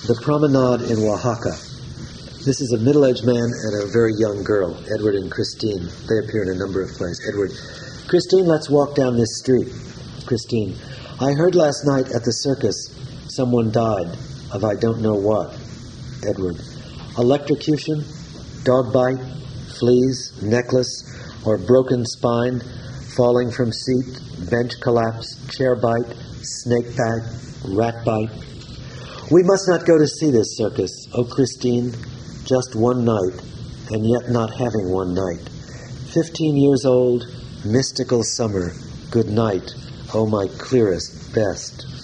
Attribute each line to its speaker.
Speaker 1: The Promenade in Oaxaca. This is a middle-aged man and a very young girl, Edward and Christine. They appear in a number of plays. Edward: Christine, let's walk down this street. Christine: I heard last night at the circus someone died of I don't know what. Edward: electrocution, dog bite, fleas, necklace, or broken spine, falling from seat, bench collapse, chair bite, snake bite, rat bite. We must not go to see this circus, oh Christine, just one night, and yet not having one night. 15 years old, mystical summer, good night, oh my clearest, best.